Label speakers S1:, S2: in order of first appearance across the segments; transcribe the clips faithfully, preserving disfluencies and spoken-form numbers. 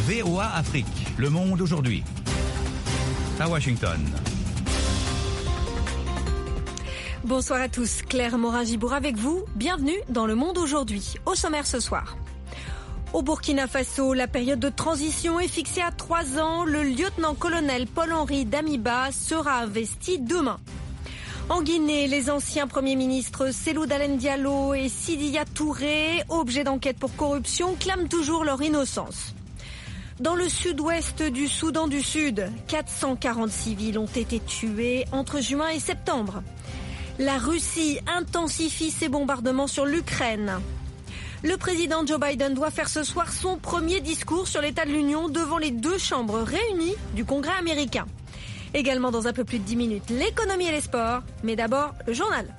S1: V O A Afrique, Le Monde aujourd'hui. À Washington.
S2: Bonsoir à tous, Claire Morin-Gibour avec vous. Bienvenue dans Le Monde aujourd'hui. Au sommaire ce soir. Au Burkina Faso, la période de transition est fixée à trois ans. Le lieutenant-colonel Paul-Henri Damiba sera investi demain. En Guinée, les anciens premiers ministres Cellou Dalein Diallo et Sidya Touré, objets d'enquête pour corruption, clament toujours leur innocence. Dans le sud-ouest du Soudan du Sud, quatre cent quarante civils ont été tués entre juin et septembre. La Russie intensifie ses bombardements sur l'Ukraine. Le président Joe Biden doit faire ce soir son premier discours sur l'état de l'Union devant les deux chambres réunies du Congrès américain. Également dans un peu plus de dix minutes, l'économie et les sports, mais d'abord le journal.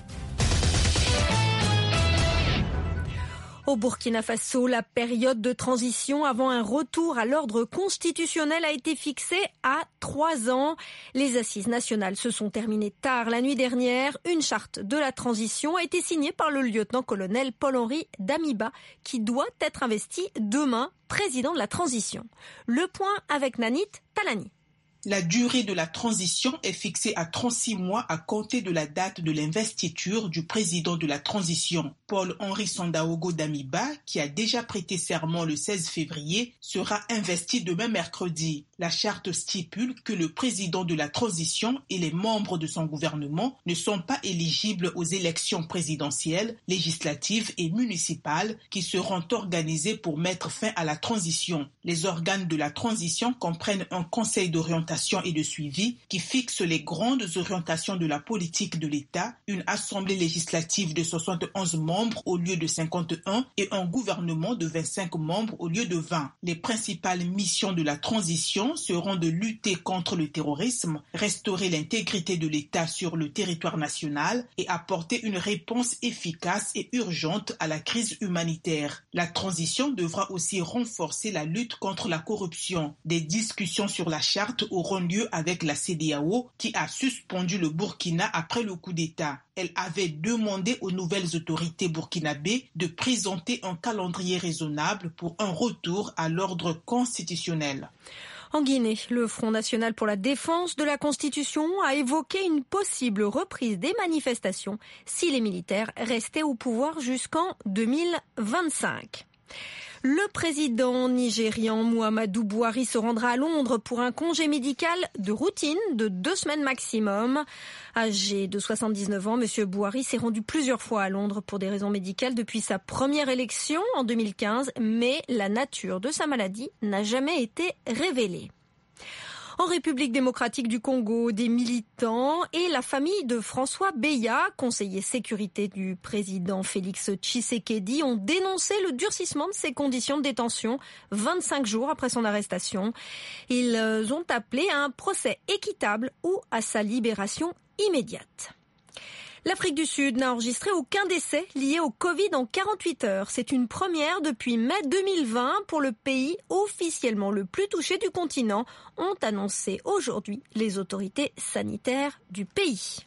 S2: Au Burkina Faso, la période de transition avant un retour à l'ordre constitutionnel a été fixée à trois ans. Les assises nationales se sont terminées tard la nuit dernière. Une charte de la transition a été signée par le lieutenant-colonel Paul-Henri Damiba, qui doit être investi demain président de la transition. Le point avec Nanit Talani.
S3: La durée de la transition est fixée à trente-six mois à compter de la date de l'investiture du président de la transition. Paul-Henri Sandaogo Damiba, qui a déjà prêté serment le seize février, sera investi demain mercredi. La charte stipule que le président de la transition et les membres de son gouvernement ne sont pas éligibles aux élections présidentielles, législatives et municipales qui seront organisées pour mettre fin à la transition. Les organes de la transition comprennent un conseil d'orientation et de suivi qui fixe les grandes orientations de la politique de l'État, une assemblée législative de soixante et onze membres au lieu de cinquante et un et un gouvernement de vingt-cinq membres au lieu de vingt. Les principales missions de la transition seront de lutter contre le terrorisme, restaurer l'intégrité de l'État sur le territoire national et apporter une réponse efficace et urgente à la crise humanitaire. La transition devra aussi renforcer la lutte contre la corruption. Des discussions sur la charte auront lieu avec la C E D E A O qui a suspendu le Burkina après le coup d'État. Elle avait demandé aux nouvelles autorités burkinabées de présenter un calendrier raisonnable pour un retour à l'ordre constitutionnel.
S2: En Guinée, le Front national pour la défense de la Constitution a évoqué une possible reprise des manifestations si les militaires restaient au pouvoir jusqu'en deux mille vingt-cinq. Le président nigérian Muhammadu Buhari se rendra à Londres pour un congé médical de routine de deux semaines maximum. Âgé de soixante-dix-neuf ans, M. Buhari s'est rendu plusieurs fois à Londres pour des raisons médicales depuis sa première élection en deux mille quinze, mais la nature de sa maladie n'a jamais été révélée. En République démocratique du Congo, des militants et la famille de François Beya, conseiller sécurité du président Félix Tshisekedi, ont dénoncé le durcissement de ses conditions de détention vingt-cinq jours après son arrestation. Ils ont appelé à un procès équitable ou à sa libération immédiate. L'Afrique du Sud n'a enregistré aucun décès lié au Covid en quarante-huit heures. C'est une première depuis mai deux mille vingt pour le pays officiellement le plus touché du continent, ont annoncé aujourd'hui les autorités sanitaires du pays.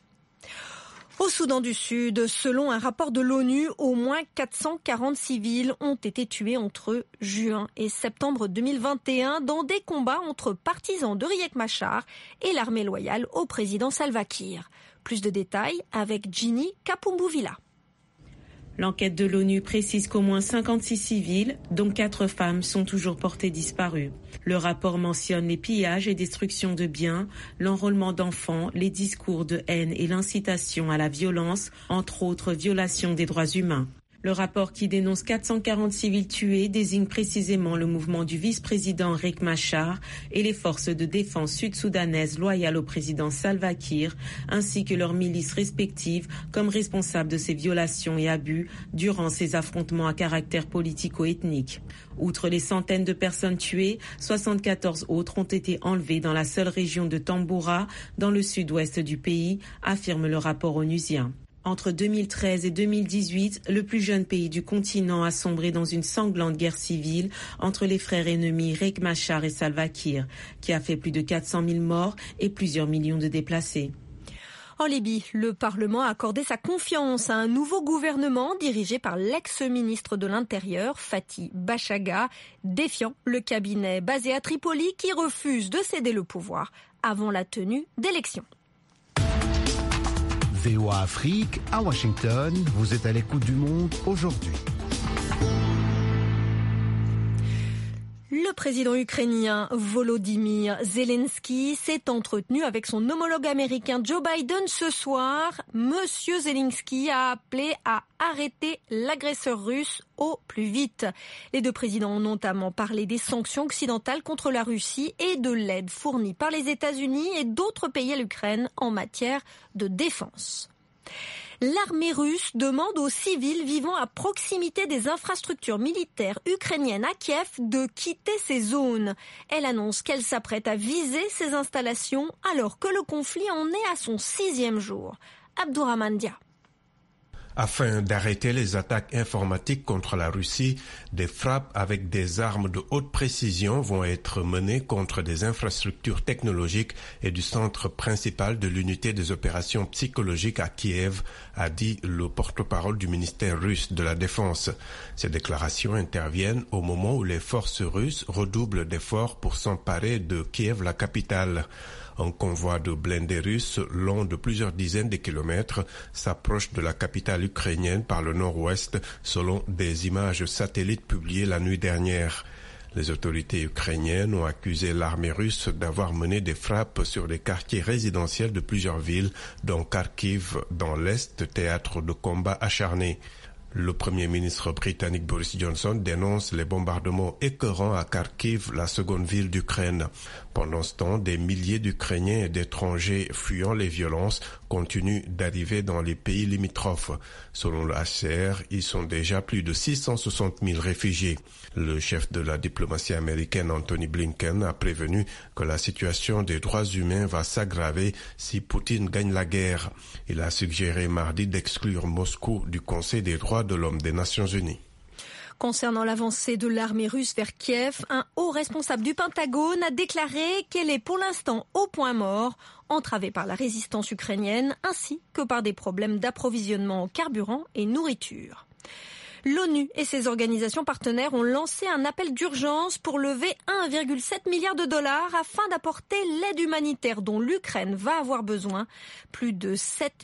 S2: Au Soudan du Sud, selon un rapport de l'ONU, au moins quatre cent quarante civils ont été tués entre juin et septembre deux mille vingt et un dans des combats entre partisans de Riek Machar et l'armée loyale au président Salva Kiir. Plus de détails avec Ginny Kapumbuvila.
S4: L'enquête de l'ONU précise qu'au moins cinquante-six civils, dont quatre femmes, sont toujours portés disparus. Le rapport mentionne les pillages et destructions de biens, l'enrôlement d'enfants, les discours de haine et l'incitation à la violence, entre autres violations des droits humains. Le rapport qui dénonce quatre cent quarante civils tués désigne précisément le mouvement du vice-président Riek Machar et les forces de défense sud-soudanaises loyales au président Salva Kiir, ainsi que leurs milices respectives comme responsables de ces violations et abus durant ces affrontements à caractère politico-ethnique. Outre les centaines de personnes tuées, soixante-quatorze autres ont été enlevées dans la seule région de Tamboura, dans le sud-ouest du pays, affirme le rapport onusien. Entre deux mille treize et deux mille dix-huit, le plus jeune pays du continent a sombré dans une sanglante guerre civile entre les frères ennemis Riek Machar et Salva Kiir, qui a fait plus de quatre cent mille morts et plusieurs millions de déplacés.
S2: En Libye, le Parlement a accordé sa confiance à un nouveau gouvernement dirigé par l'ex-ministre de l'Intérieur, Fathi Bachaga, défiant le cabinet basé à Tripoli qui refuse de céder le pouvoir avant la tenue d'élections.
S5: V O A Afrique, à Washington, vous êtes à l'écoute du monde aujourd'hui.
S2: Le président ukrainien Volodymyr Zelensky s'est entretenu avec son homologue américain Joe Biden ce soir. Monsieur Zelensky a appelé à arrêter l'agresseur russe au plus vite. Les deux présidents ont notamment parlé des sanctions occidentales contre la Russie et de l'aide fournie par les États-Unis et d'autres pays à l'Ukraine en matière de défense. L'armée russe demande aux civils vivant à proximité des infrastructures militaires ukrainiennes à Kiev de quitter ces zones. Elle annonce qu'elle s'apprête à viser ces installations alors que le conflit en est à son sixième jour. Abdourahmane Dia.
S6: Afin d'arrêter les attaques informatiques contre la Russie, des frappes avec des armes de haute précision vont être menées contre des infrastructures technologiques et du centre principal de l'unité des opérations psychologiques à Kiev, a dit le porte-parole du ministère russe de la Défense. Ces déclarations interviennent au moment où les forces russes redoublent d'efforts pour s'emparer de Kiev, la capitale. Un convoi de blindés russes long de plusieurs dizaines de kilomètres s'approche de la capitale ukrainienne par le nord-ouest selon des images satellites publiées la nuit dernière. Les autorités ukrainiennes ont accusé l'armée russe d'avoir mené des frappes sur des quartiers résidentiels de plusieurs villes, dont Kharkiv dans l'est, théâtre de combats acharnés. Le Premier ministre britannique Boris Johnson dénonce les bombardements écœurants à Kharkiv, la seconde ville d'Ukraine. Pendant ce temps, des milliers d'Ukrainiens et d'étrangers fuyant les violences continuent d'arriver dans les pays limitrophes. Selon le H C R, ils sont déjà plus de six cent soixante mille réfugiés. Le chef de la diplomatie américaine Anthony Blinken a prévenu que la situation des droits humains va s'aggraver si Poutine gagne la guerre. Il a suggéré mardi d'exclure Moscou du Conseil des droits de l'homme des Nations Unies.
S2: Concernant l'avancée de l'armée russe vers Kiev, un haut responsable du Pentagone a déclaré qu'elle est pour l'instant au point mort, entravée par la résistance ukrainienne ainsi que par des problèmes d'approvisionnement en carburant et nourriture. L'ONU et ses organisations partenaires ont lancé un appel d'urgence pour lever un virgule sept milliard de dollars afin d'apporter l'aide humanitaire dont l'Ukraine va avoir besoin. Plus de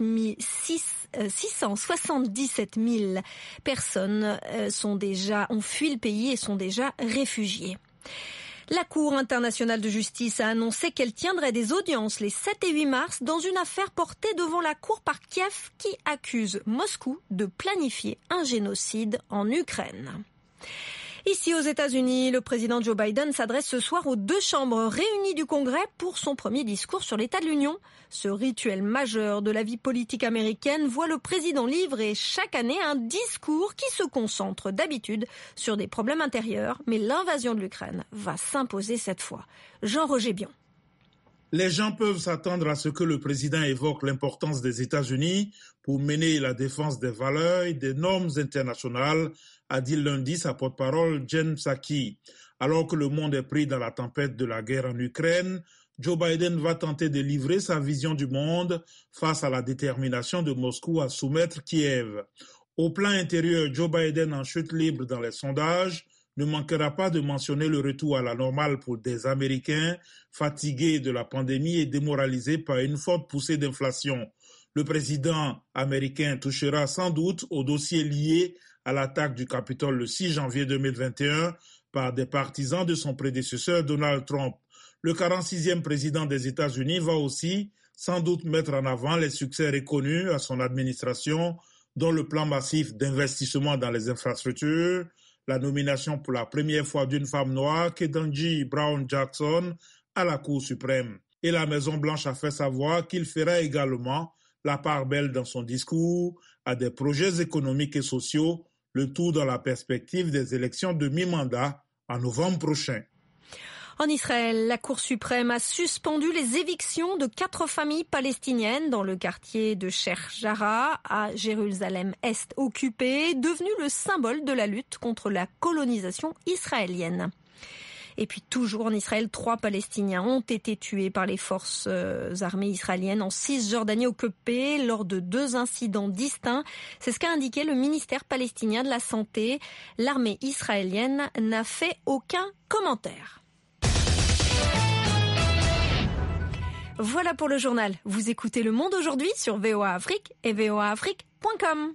S2: six cent soixante-dix-sept mille personnes sont déjà, ont fui le pays et sont déjà réfugiées. La Cour internationale de justice a annoncé qu'elle tiendrait des audiences les sept et huit mars dans une affaire portée devant la Cour par Kiev qui accuse Moscou de planifier un génocide en Ukraine. Ici aux États-Unis, le président Joe Biden s'adresse ce soir aux deux chambres réunies du Congrès pour son premier discours sur l'état de l'Union. Ce rituel majeur de la vie politique américaine voit le président livrer chaque année un discours qui se concentre d'habitude sur des problèmes intérieurs, mais l'invasion de l'Ukraine va s'imposer cette fois. Jean-Roger Bion.
S7: Les gens peuvent s'attendre à ce que le président évoque l'importance des États-Unis pour mener la défense des valeurs et des normes internationales, a dit lundi sa porte-parole Jen Psaki. Alors que le monde est pris dans la tempête de la guerre en Ukraine, Joe Biden va tenter de livrer sa vision du monde face à la détermination de Moscou à soumettre Kiev. Au plan intérieur, Joe Biden en chute libre dans les sondages ne manquera pas de mentionner le retour à la normale pour des Américains fatigués de la pandémie et démoralisés par une forte poussée d'inflation. Le président américain touchera sans doute au dossier lié à l'attaque du Capitole le six janvier deux mille vingt et un par des partisans de son prédécesseur Donald Trump. Le quarante-sixième président des États-Unis va aussi sans doute mettre en avant les succès reconnus à son administration, dont le plan massif d'investissement dans les infrastructures, la nomination pour la première fois d'une femme noire, Ketanji Brown Jackson, à la Cour suprême. Et la Maison-Blanche a fait savoir qu'il fera également la part belle dans son discours à des projets économiques et sociaux, le tout dans la perspective des élections de mi-mandat en novembre prochain.
S2: En Israël, la Cour suprême a suspendu les évictions de quatre familles palestiniennes dans le quartier de Sheikh Jarrah à Jérusalem-Est occupée, devenu le symbole de la lutte contre la colonisation israélienne. Et puis toujours en Israël, trois Palestiniens ont été tués par les forces armées israéliennes en Cisjordanie occupée lors de deux incidents distincts. C'est ce qu'a indiqué le ministère palestinien de la Santé. L'armée israélienne n'a fait aucun commentaire. Voilà pour le journal. Vous écoutez Le Monde aujourd'hui sur V O A Afrique et v o a afrique point com.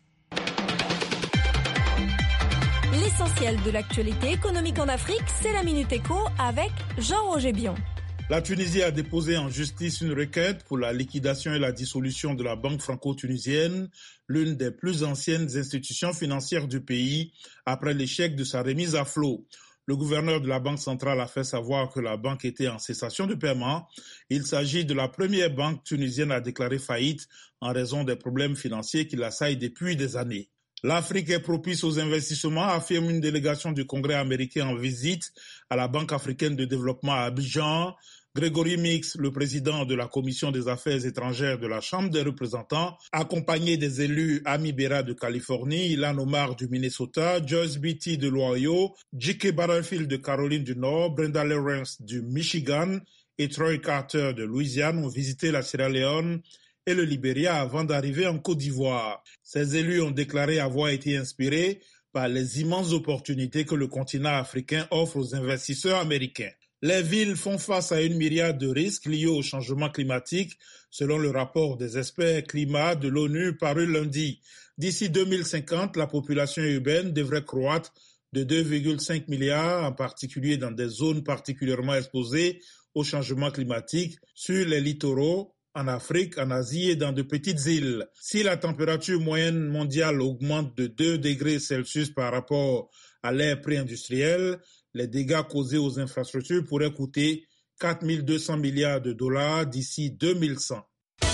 S2: L'essentiel de l'actualité économique en Afrique, c'est la Minute Éco avec Jean-Roger Bion.
S7: La Tunisie a déposé en justice une requête pour la liquidation et la dissolution de la Banque franco-tunisienne, l'une des plus anciennes institutions financières du pays, après l'échec de sa remise à flot. Le gouverneur de la Banque centrale a fait savoir que la banque était en cessation de paiement. Il s'agit de la première banque tunisienne à déclarer faillite en raison des problèmes financiers qui l'assaillent depuis des années. L'Afrique est propice aux investissements, affirme une délégation du Congrès américain en visite à la Banque africaine de développement à Abidjan. Grégory Mix, le président de la Commission des affaires étrangères de la Chambre des représentants, accompagné des élus Ami Bera de Californie, Ilan Omar du Minnesota, Joyce Beatty de l'Ohio, J K Butterfield de Caroline du Nord, Brenda Lawrence du Michigan et Troy Carter de Louisiane ont visité la Sierra Leone et le Libéria avant d'arriver en Côte d'Ivoire. Ces élus ont déclaré avoir été inspirés par les immenses opportunités que le continent africain offre aux investisseurs américains. Les villes font face à une myriade de risques liés au changement climatique, selon le rapport des experts climat de l'ONU paru lundi. D'ici deux mille cinquante, la population urbaine devrait croître de deux virgule cinq milliards, en particulier dans des zones particulièrement exposées au changement climatique, sur les littoraux, en Afrique, en Asie et dans de petites îles. Si la température moyenne mondiale augmente de deux degrés Celsius par rapport à l'ère pré-industrielle, les dégâts causés aux infrastructures pourraient coûter quatre mille deux cents milliards de dollars d'ici deux mille cent.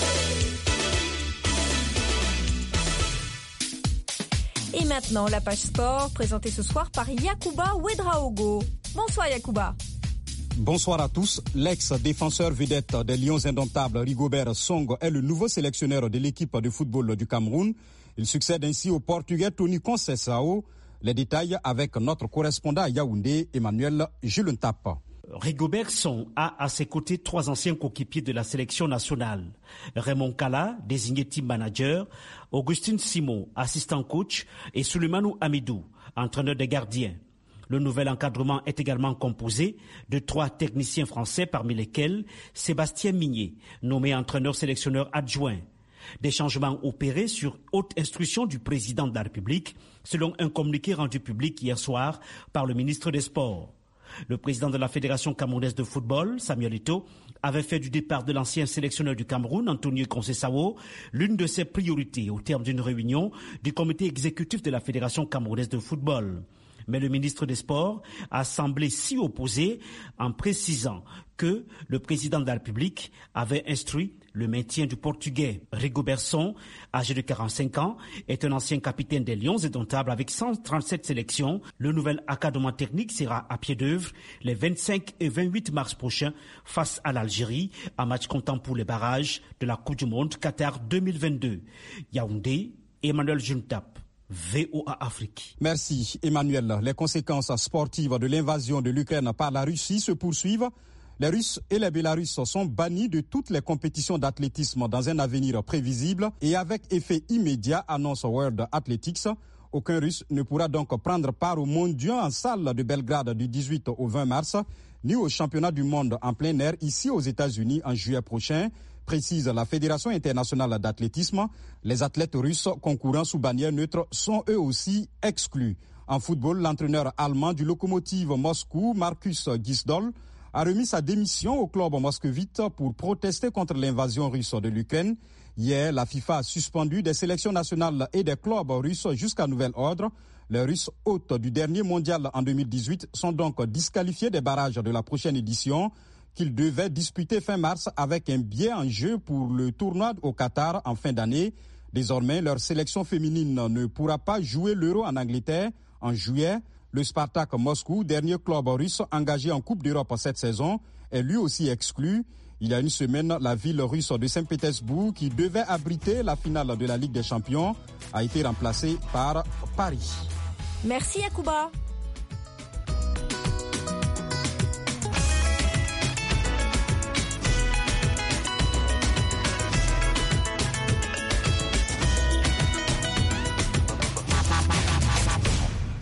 S2: Et maintenant, la page sport, présentée ce soir par Yacouba Ouedraogo. Bonsoir Yacouba.
S8: Bonsoir à tous. L'ex-défenseur vedette des Lions indomptables, Rigobert Song, est le nouveau sélectionneur de l'équipe de football du Cameroun. Il succède ainsi au Portugais Tony Conceição. Les détails avec notre correspondant à Yaoundé, Emmanuel Julentap.
S9: Rigobert Song a à ses côtés trois anciens coéquipiers de la sélection nationale. Raymond Kala, désigné team manager, Augustine Simon, assistant coach, et Souleimanou Amidou, entraîneur des gardiens. Le nouvel encadrement est également composé de trois techniciens français, parmi lesquels Sébastien Migné, nommé entraîneur sélectionneur adjoint. Des changements opérés sur haute instruction du président de la République, selon un communiqué rendu public hier soir par le ministre des Sports. Le président de la Fédération camerounaise de football, Samuel Eto'o, avait fait du départ de l'ancien sélectionneur du Cameroun, Antonio Conceição, l'une de ses priorités au terme d'une réunion du comité exécutif de la Fédération camerounaise de football. Mais le ministre des Sports a semblé s'y opposer en précisant que le président de la République avait instruit le maintien du Portugais. Rigobert Song, âgé de quarante-cinq ans, est un ancien capitaine des Lions indomptables avec cent trente-sept sélections. Le nouvel encadrement technique sera à pied d'œuvre les vingt-cinq et vingt-huit mars prochains face à l'Algérie, un match comptant pour les barrages de la Coupe du Monde Qatar deux mille vingt-deux. Yaoundé, Emmanuel Juntap. V O A Afrique.
S8: Merci Emmanuel. Les conséquences sportives de l'invasion de l'Ukraine par la Russie se poursuivent. Les Russes et les Bélarusses sont bannis de toutes les compétitions d'athlétisme dans un avenir prévisible et avec effet immédiat, annonce World Athletics. Aucun Russe ne pourra donc prendre part aux mondiaux en salle de Belgrade du dix-huit au vingt mars, ni au championnat du monde en plein air ici aux États-Unis en juillet prochain, précise la Fédération internationale d'athlétisme. Les athlètes russes concourant sous bannière neutre sont eux aussi exclus. En football, l'entraîneur allemand du Lokomotiv Moscou, Markus Gisdol, a remis sa démission au club moscovite pour protester contre l'invasion russe de l'Ukraine. Hier, la FIFA a suspendu des sélections nationales et des clubs russes jusqu'à nouvel ordre. Les Russes hôtes du dernier mondial en deux mille dix-huit sont donc disqualifiés des barrages de la prochaine édition qu'ils devaient disputer fin mars avec un billet en jeu pour le tournoi au Qatar en fin d'année. Désormais, leur sélection féminine ne pourra pas jouer l'Euro en Angleterre en juillet. Le Spartak Moscou, dernier club russe engagé en Coupe d'Europe cette saison, est lui aussi exclu. Il y a une semaine, la ville russe de Saint-Pétersbourg, qui devait abriter la finale de la Ligue des Champions, a été remplacée par Paris.
S2: Merci Yacouba.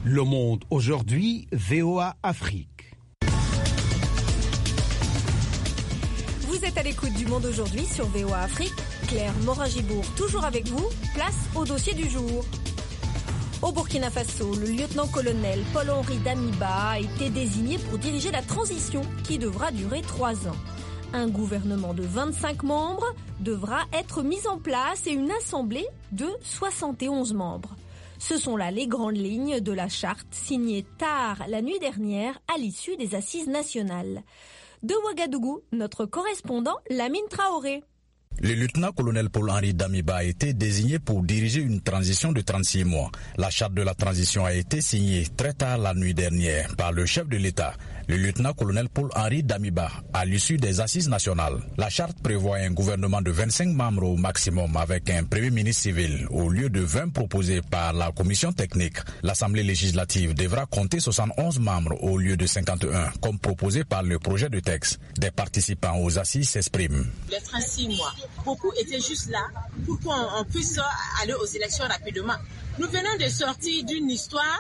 S5: Le Monde aujourd'hui, V O A Afrique.
S2: Vous êtes à l'écoute du Monde aujourd'hui sur V O A Afrique. Claire Morin-Gibourg, toujours avec vous. Place au dossier du jour. Au Burkina Faso, le lieutenant-colonel Paul-Henri Damiba a été désigné pour diriger la transition qui devra durer trois ans. Un gouvernement de vingt-cinq membres devra être mis en place et une assemblée de soixante et onze membres. Ce sont là les grandes lignes de la charte signée tard la nuit dernière à l'issue des assises nationales. De Ouagadougou, notre correspondant Lamine Traoré.
S10: Le lieutenant-colonel Paul-Henri Damiba a été désigné pour diriger une transition de trente-six mois. La charte de la transition a été signée très tard la nuit dernière par le chef de l'État, le lieutenant-colonel Paul-Henri Damiba, à l'issue des assises nationales. La charte prévoit un gouvernement de vingt-cinq membres au maximum avec un premier ministre civil au lieu de vingt proposés par la commission technique. L'Assemblée législative devra compter soixante et onze membres au lieu de cinquante et un comme proposé par le projet de texte. Des participants aux assises s'expriment.
S11: Les trente-six mois, beaucoup étaient juste là pour qu'on puisse aller aux élections rapidement. Nous venons de sortir d'une histoire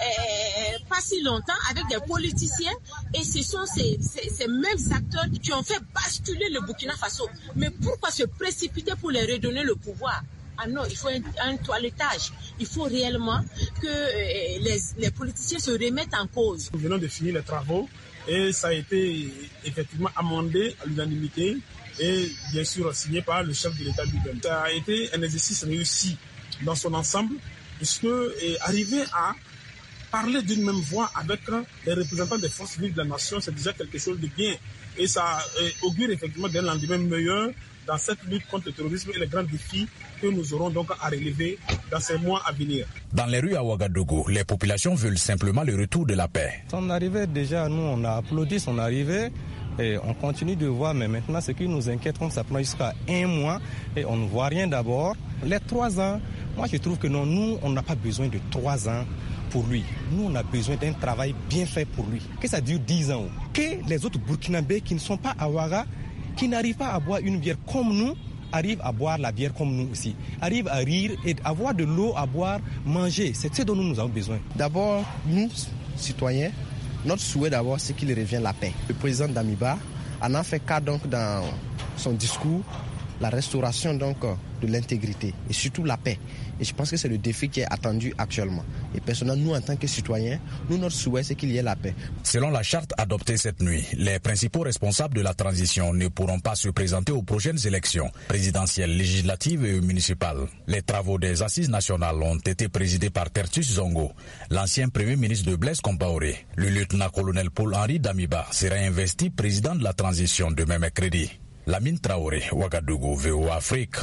S11: euh, pas si longtemps avec des politiciens et ce sont ces, ces, ces mêmes acteurs qui ont fait basculer le Burkina Faso. Mais pourquoi se précipiter pour les redonner le pouvoir? Ah non, il faut un, un toilettage. Il faut réellement que euh, les, les politiciens se remettent en cause.
S7: Nous venons de finir les travaux et ça a été effectivement amendé à l'unanimité et bien sûr signé par le chef de l'État lui-même. Ça a été un exercice réussi dans son ensemble, puisque est arrivé à parler d'une même voix avec les représentants des forces vives de la nation, c'est déjà quelque chose de bien. Et ça augure effectivement d'un lendemain meilleur dans cette lutte contre le terrorisme et les grands défis que nous aurons donc à relever dans ces mois à venir.
S10: Dans les rues à Ouagadougou, les populations veulent simplement le retour de la paix.
S12: Son arrivée, déjà, nous, on a applaudi son arrivée. Et on continue de voir, mais maintenant, ce qui nous inquiète, comme ça prend jusqu'à un mois, et on ne voit rien d'abord. Les trois ans, moi je trouve que non, nous, on n'a pas besoin de trois ans pour lui. Nous, on a besoin d'un travail bien fait pour lui. Que ça dure dix ans. Que les autres Burkinabés qui ne sont pas à Ouaga, qui n'arrivent pas à boire une bière comme nous, arrivent à boire la bière comme nous aussi. Arrivent à rire et avoir de l'eau à boire, manger. C'est ce dont nous, nous avons besoin.
S13: D'abord, nous, citoyens, notre souhait d'abord, c'est qu'il revienne la paix. Le président Damiba en a fait cas donc dans son discours, la restauration donc de l'intégrité et surtout la paix. Et je pense que c'est le défi qui est attendu actuellement. Et personnellement, nous en tant que citoyens, nous notre souhait c'est qu'il y ait la paix.
S10: Selon la charte adoptée cette nuit, les principaux responsables de la transition ne pourront pas se présenter aux prochaines élections présidentielles, législatives et municipales. Les travaux des assises nationales ont été présidés par Tertus Zongo, l'ancien premier ministre de Blaise Compaoré. Le lieutenant-colonel Paul-Henri Damiba sera investi président de la transition demain mercredi. Lamine Traoré, Ouagadougou, V O A Afrique.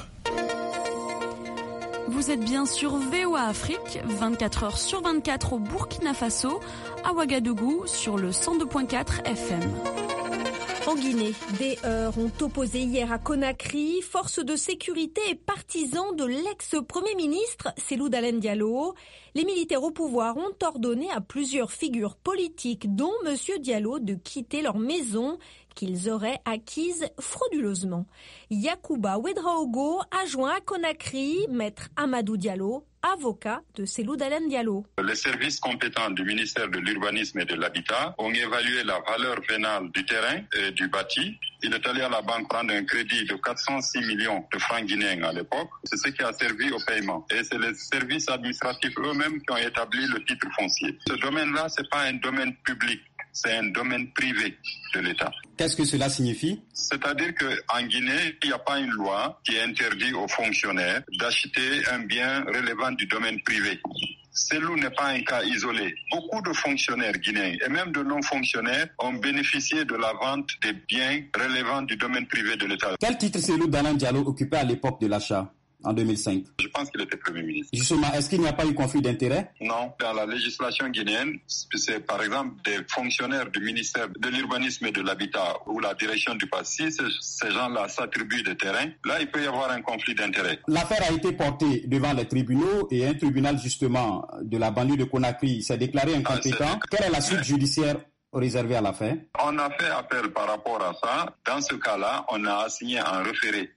S14: Vous êtes bien sur V O A Afrique, vingt-quatre heures sur vingt-quatre au Burkina Faso, à Ouagadougou sur le cent deux virgule quatre F M.
S2: En Guinée, des heurts ont opposé hier à Conakry forces de sécurité et partisans de l'ex-premier ministre Cellou Dalein Diallo. Les militaires au pouvoir ont ordonné à plusieurs figures politiques, dont M. Diallo, de quitter leur maison qu'ils auraient acquise frauduleusement. Yacouba Ouedraogo a joint à Conakry maître Amadou Diallo, avocat de Cellou Dalein Diallo.
S15: Les services compétents du ministère de l'Urbanisme et de l'Habitat ont évalué la valeur vénale du terrain et du bâti. Il est allé à la banque prendre un crédit de quatre cent six millions de francs guinéens à l'époque. C'est ce qui a servi au paiement. Et c'est les services administratifs eux-mêmes qui ont établi le titre foncier. Ce domaine-là, c'est pas un domaine public. C'est un domaine privé de l'État.
S16: Qu'est-ce que cela signifie?
S15: C'est-à-dire qu'en Guinée, il n'y a pas une loi qui interdit aux fonctionnaires d'acheter un bien relevant du domaine privé. Cellou n'est pas un cas isolé. Beaucoup de fonctionnaires guinéens et même de non-fonctionnaires ont bénéficié de la vente des biens relevant du domaine privé de l'État.
S16: Quel titre Cellou Dalein Diallo occupait à l'époque de l'achat? En deux mille cinq.
S15: Je pense qu'il était Premier ministre.
S16: Justement, est-ce qu'il n'y a pas eu conflit d'intérêts?
S15: Non. Dans la législation guinéenne, c'est par exemple des fonctionnaires du ministère de l'Urbanisme et de l'Habitat ou la direction du passé. Si ces gens-là s'attribuent des terrains, là, il peut y avoir un conflit d'intérêts.
S16: L'affaire a été portée devant les tribunaux et un tribunal, justement, de la banlieue de Conakry s'est déclaré incompétent. Ah, Quelle est la suite judiciaire réservée à l'affaire?
S15: On a fait appel par rapport à ça. Dans ce cas-là, on a assigné un référé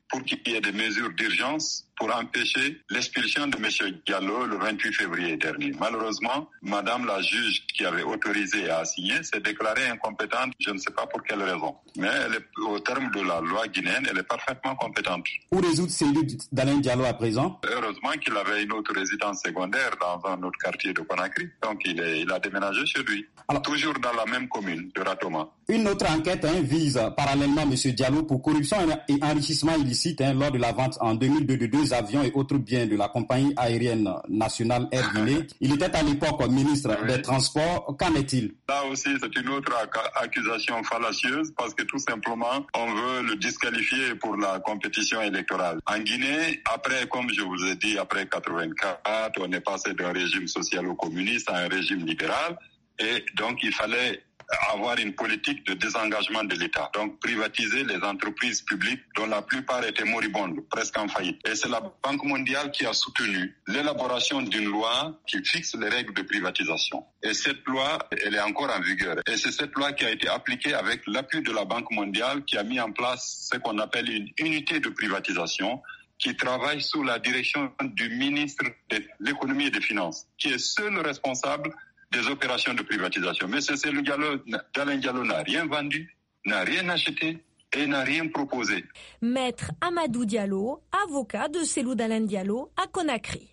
S15: pour qu'il y ait des mesures d'urgence pour empêcher l'expulsion de M. Diallo le vingt-huit février dernier. Malheureusement, Madame la juge qui avait autorisé à assigner s'est déclarée incompétente, je ne sais pas pour quelle raison. Mais elle est, au terme de la loi guinéenne, elle est parfaitement compétente.
S16: Où résoudre celui d'Alain Diallo à présent?
S15: Heureusement qu'il avait une autre résidence secondaire dans un autre quartier de Conakry. Donc il, est, il a déménagé chez lui. Alors, toujours dans la même commune de Ratoma.
S16: Une autre enquête hein, vise parallèlement M. Diallo pour corruption et enrichissement illicite hein, lors de la vente en deux mille deux de deux avions et autres biens de la compagnie aérienne nationale Air Guinée. Il était à l'époque ministre oui. des Transports. Qu'en est-il?
S15: Là aussi, c'est une autre accusation fallacieuse parce que tout simplement, on veut le disqualifier pour la compétition électorale. En Guinée, après, comme je vous ai dit, après quatre-vingt-quatre, on est passé d'un régime socialo-communiste à un régime libéral et donc il fallait avoir une politique de désengagement de l'État. Donc, privatiser les entreprises publiques dont la plupart étaient moribondes, presque en faillite. Et c'est la Banque mondiale qui a soutenu l'élaboration d'une loi qui fixe les règles de privatisation. Et cette loi, elle est encore en vigueur. Et c'est cette loi qui a été appliquée avec l'appui de la Banque mondiale qui a mis en place ce qu'on appelle une unité de privatisation qui travaille sous la direction du ministre de l'économie et des finances, qui est seul responsable des opérations de privatisation. Mais c'est le Diallo, d'Alain Diallo n'a rien vendu, n'a rien acheté et n'a rien proposé.
S2: Maître Amadou Diallo, avocat de Cellou Dalein Diallo à Conakry.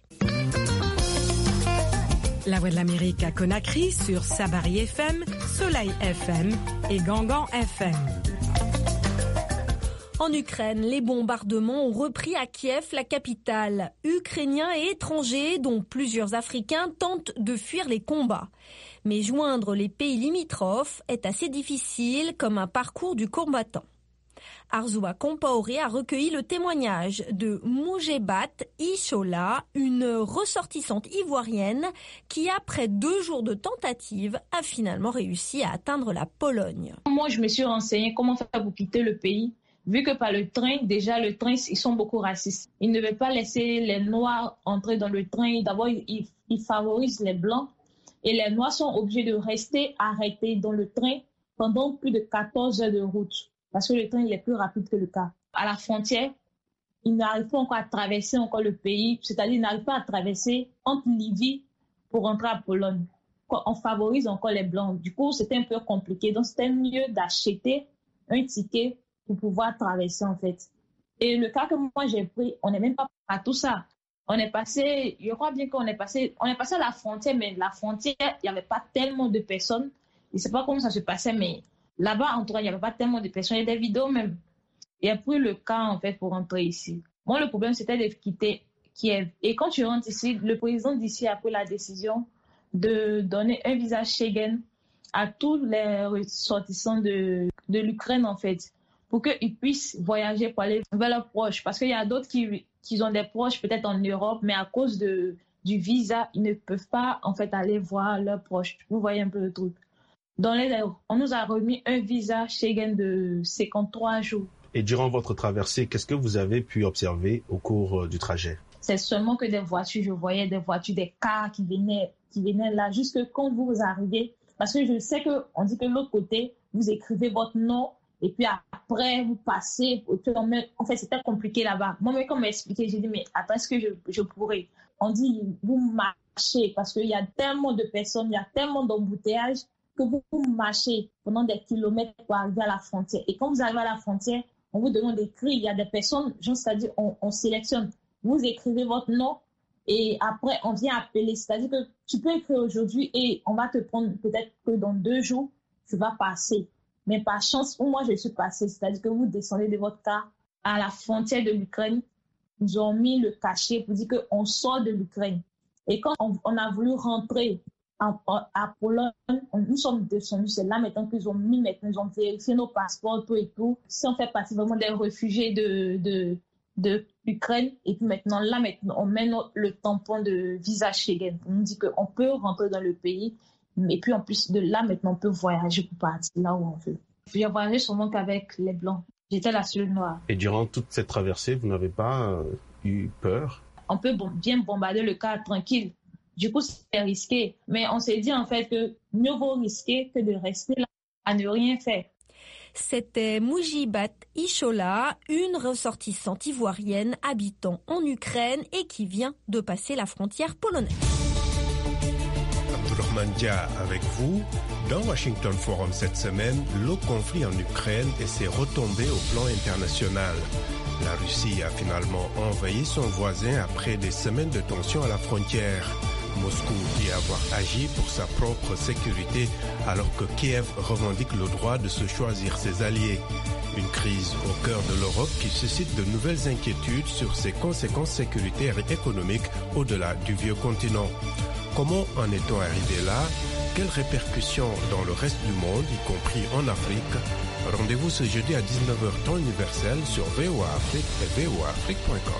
S17: La Voix de l'Amérique à Conakry sur Sabari F M, Soleil F M et Gangan F M.
S2: En Ukraine, les bombardements ont repris à Kiev, la capitale. Ukrainiens et étrangers, dont plusieurs Africains, tentent de fuir les combats. Mais joindre les pays limitrophes est assez difficile, comme un parcours du combattant. Arzoua Compaoré a recueilli le témoignage de Moujebat Ishola, une ressortissante ivoirienne qui, après deux jours de tentative, a finalement réussi à atteindre la Pologne.
S18: Moi, je me suis renseignée comment faire pour quitter le pays. Vu que par le train, déjà le train, ils sont beaucoup racistes. Ils ne veulent pas laisser les Noirs entrer dans le train. D'abord, ils, ils favorisent les Blancs. Et les Noirs sont obligés de rester arrêtés dans le train pendant plus de quatorze heures de route. Parce que le train, il est plus rapide que le car. À la frontière, ils n'arrivent pas encore à traverser encore le pays. C'est-à-dire, ils n'arrivent pas à traverser entre Livy pour rentrer à Pologne. On favorise encore les Blancs. Du coup, c'était un peu compliqué. Donc, c'était mieux d'acheter un ticket pour pouvoir traverser, en fait. Et le cas que moi j'ai pris, on n'est même pas à tout ça. On est passé, je crois bien qu'on est passé, on est passé à la frontière, mais la frontière, il n'y avait pas tellement de personnes. Je ne sais pas comment ça se passait, mais là-bas, en tout cas, il n'y avait pas tellement de personnes. Il y a des vidéos même. Il a pris le cas, en fait, pour rentrer ici. Moi, le problème, c'était de quitter Kiev. Et quand tu rentres ici, le président d'ici a pris la décision de donner un visa Schengen à tous les ressortissants de, de l'Ukraine, en fait, pour qu'ils puissent voyager pour aller vers leurs proches. Parce qu'il y a d'autres qui, qui ont des proches peut-être en Europe, mais à cause de, du visa, ils ne peuvent pas en fait aller voir leurs proches. Vous voyez un peu le truc. Dans les, on nous a remis un visa Schengen de cinquante-trois jours.
S19: Et durant votre traversée, qu'est-ce que vous avez pu observer au cours du trajet?
S18: C'est seulement que des voitures, je voyais des voitures, des cars qui venaient, qui venaient là, jusque quand vous arrivez. Parce que je sais qu'on dit que de l'autre côté, vous écrivez votre nom, et puis après, vous passez. En fait, c'était compliqué là-bas. Moi, quand on m'a expliqué, j'ai dit, mais attends, est-ce que je, je pourrais? On dit, vous marchez, parce qu'il y a tellement de personnes, il y a tellement d'embouteillages, que vous, vous marchez pendant des kilomètres pour arriver à la frontière. Et quand vous arrivez à la frontière, on vous demande d'écrire. Il y a des personnes, c'est-à-dire, on, on sélectionne. Vous écrivez votre nom, et après, on vient appeler. C'est-à-dire que tu peux écrire aujourd'hui, et on va te prendre peut-être que dans deux jours, tu vas passer. Mais par chance, où moi je suis passée, c'est-à-dire que vous descendez de votre car à la frontière de l'Ukraine, ils ont mis le cachet pour dire qu'on sort de l'Ukraine. Et quand on, on a voulu rentrer à, à Pologne, on, nous sommes descendus, c'est là maintenant qu'ils ont mis, maintenant ils ont vérifié nos passeports, tout et tout. Si on fait partie vraiment des réfugiés de, de, de l'Ukraine, et puis maintenant, là maintenant, on met notre, le tampon de visa Schengen. On nous dit qu'on peut rentrer dans le pays. Et puis en plus de là, maintenant, on peut voyager pour partir là où on veut. J'ai voyagé seulement qu'avec les Blancs. J'étais la seule noire.
S19: Et durant toute cette traversée, vous n'avez pas euh, eu peur?
S18: On peut bon, bien bombarder le car tranquille. Du coup, c'est risqué. Mais on s'est dit en fait que mieux vaut risquer que de rester là à ne rien faire.
S2: C'était Moujibat Ishola, une ressortissante ivoirienne habitant en Ukraine et qui vient de passer la frontière polonaise.
S6: Abdourahmane Dia avec vous. Dans Washington Forum cette semaine, le conflit en Ukraine et ses retombées au plan international. La Russie a finalement envahi son voisin après des semaines de tension à la frontière. Moscou dit avoir agi pour sa propre sécurité alors que Kiev revendique le droit de se choisir ses alliés. Une crise au cœur de l'Europe qui suscite de nouvelles inquiétudes sur ses conséquences sécuritaires et économiques au-delà du vieux continent. Comment en est-on arrivé là? Quelles répercussions dans le reste du monde, y compris en Afrique? Rendez-vous ce jeudi à dix-neuf heures temps universel sur V O A Afrique et V O A Afrique point com.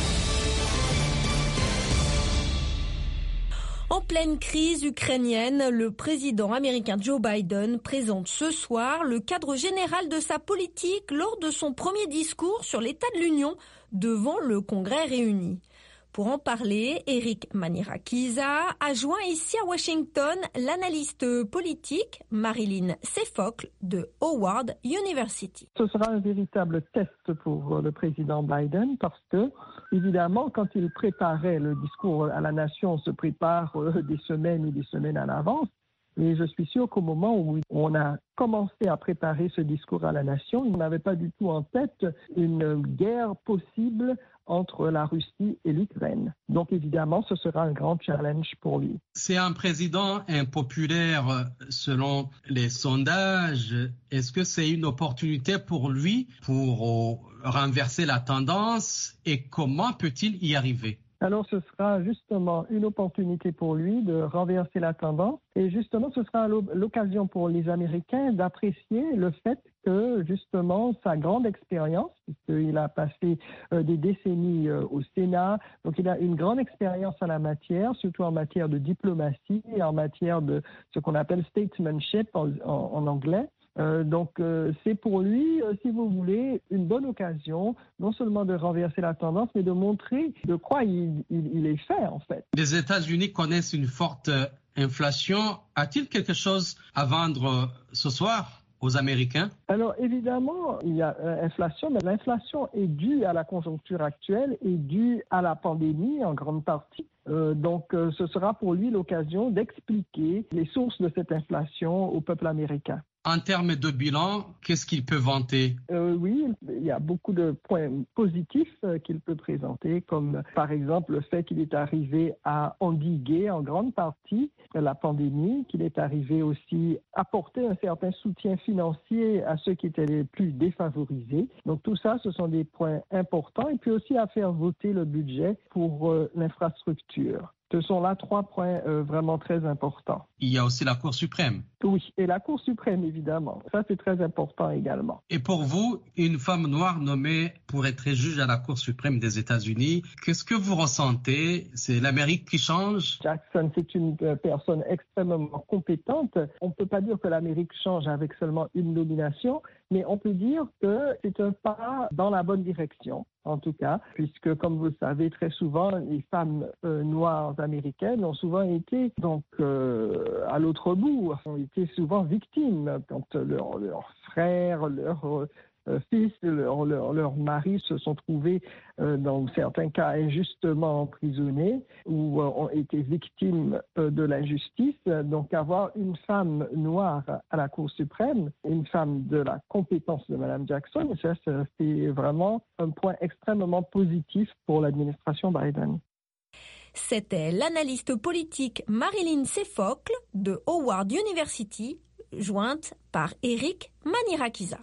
S2: En pleine crise ukrainienne, le président américain Joe Biden présente ce soir le cadre général de sa politique lors de son premier discours sur l'état de l'Union devant le Congrès réuni. Pour en parler, Eric Manirakiza a joint ici à Washington l'analyste politique Marilyn Sefocle de Howard University.
S20: Ce sera un véritable test pour le président Biden parce que, évidemment, quand il préparait le discours à la nation, on se prépare des semaines et des semaines à l'avance. Et je suis sûr qu'au moment où on a commencé à préparer ce discours à la nation, il n'avait pas du tout en tête une guerre possible entre la Russie et l'Ukraine. Donc évidemment, ce sera un grand challenge pour lui.
S21: C'est un président impopulaire selon les sondages. Est-ce que c'est une opportunité pour lui pour renverser la tendance et comment peut-il y arriver?
S20: Alors, ce sera justement une opportunité pour lui de renverser la tendance et justement, ce sera l'occasion pour les Américains d'apprécier le fait que justement sa grande expérience, puisqu'il a passé euh, des décennies euh, au Sénat, donc il a une grande expérience en la matière, surtout en matière de diplomatie et en matière de ce qu'on appelle statesmanship en, en, en anglais. Euh, donc, euh, c'est pour lui, euh, si vous voulez, une bonne occasion, non seulement de renverser la tendance, mais de montrer de quoi il, il, il est fait, en fait.
S21: Les États-Unis connaissent une forte inflation. A-t-il quelque chose à vendre ce soir aux Américains?
S20: Alors, évidemment, il y a euh, inflation, mais l'inflation est due à la conjoncture actuelle et due à la pandémie en grande partie. Euh, donc, euh, ce sera pour lui l'occasion d'expliquer les sources de cette inflation au peuple américain.
S21: En termes de bilan, qu'est-ce qu'il peut vanter?
S20: euh, Oui, il y a beaucoup de points positifs euh, qu'il peut présenter, comme par exemple le fait qu'il est arrivé à endiguer en grande partie la pandémie, qu'il est arrivé aussi à apporter un certain soutien financier à ceux qui étaient les plus défavorisés. Donc tout ça, ce sont des points importants. Et puis aussi à faire voter le budget pour euh, l'infrastructure. Ce sont là trois points euh, vraiment très importants.
S21: Il y a aussi la Cour suprême.
S20: Oui, et la Cour suprême, évidemment. Ça, c'est très important également.
S21: Et pour vous, une femme noire nommée pour être juge à la Cour suprême des États-Unis, qu'est-ce que vous ressentez? C'est l'Amérique qui change?
S20: Jackson, c'est une euh, personne extrêmement compétente. On ne peut pas dire que l'Amérique change avec seulement une nomination, mais on peut dire que c'est un pas dans la bonne direction, en tout cas, puisque, comme vous le savez, très souvent, les femmes euh, noires américaines ont souvent été donc euh, à l'autre bout, ont été souvent victimes quand leurs leur frères, leurs euh, fils, leurs leur, leur maris se sont trouvés euh, dans certains cas injustement emprisonnés ou euh, ont été victimes euh, de l'injustice. Donc avoir une femme noire à la Cour suprême, une femme de la compétence de Mme Jackson, ça, ça c'est vraiment un point extrêmement positif pour l'administration Biden.
S2: C'était l'analyste politique Marilyn Sefocle de Howard University, jointe par Eric Manirakiza.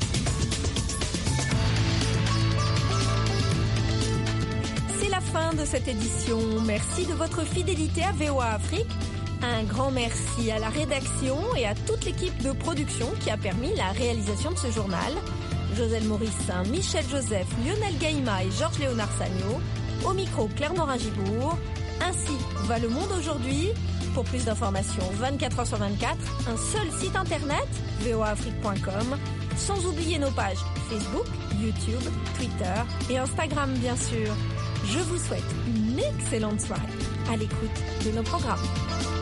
S2: C'est la fin de cette édition. Merci de votre fidélité à V O A Afrique. Un grand merci à la rédaction et à toute l'équipe de production qui a permis la réalisation de ce journal. Joselle Morissin, Michel Joseph, Lionel Gaïma et Georges Léonard Sagno. Au micro, Claire Morin-Gibourg. Ainsi va le monde aujourd'hui. Pour plus d'informations, vingt-quatre heures sur vingt-quatre, un seul site internet, v o a afrique point com, sans oublier nos pages Facebook, YouTube, Twitter et Instagram, bien sûr. Je vous souhaite une excellente soirée à l'écoute de nos programmes.